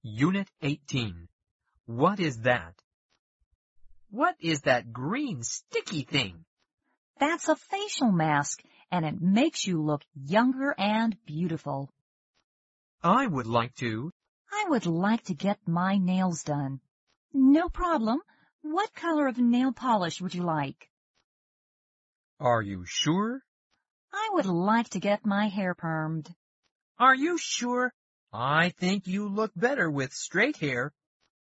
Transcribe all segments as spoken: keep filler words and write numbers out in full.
Unit eighteen. What is that? What is that green sticky thing? That's a facial mask, and it makes you look younger and beautiful. I would like to. I would like to get my nails done. No problem. What color of nail polish would you like? Are you sure? I would like to get my hair permed. Are you sure? I think you look better with straight hair.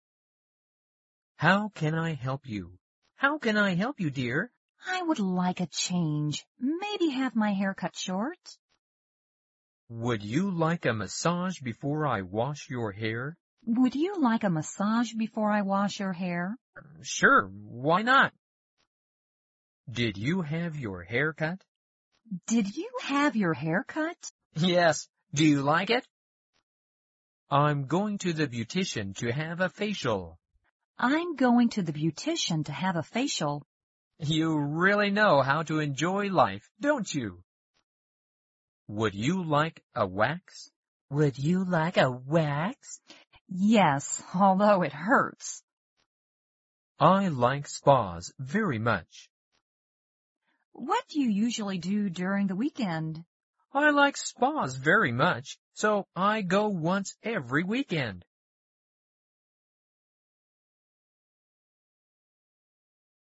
How can I help you? How can I help you, dear? I would like a change. Maybe have my hair cut short. Would you like a massage before I wash your hair? Would you like a massage before I wash your hair? Sure, why not? Did you have your hair cut? Did you have your hair cut? Yes. Do you like it? I'm going to the beautician to have a facial. I'm going to the beautician to have a facial. You really know how to enjoy life, don't you? Would you like a wax? Would you like a wax? Yes, although it hurts. I like spas very much. What do you usually do during the weekend? I like spas very much, so I go once every weekend.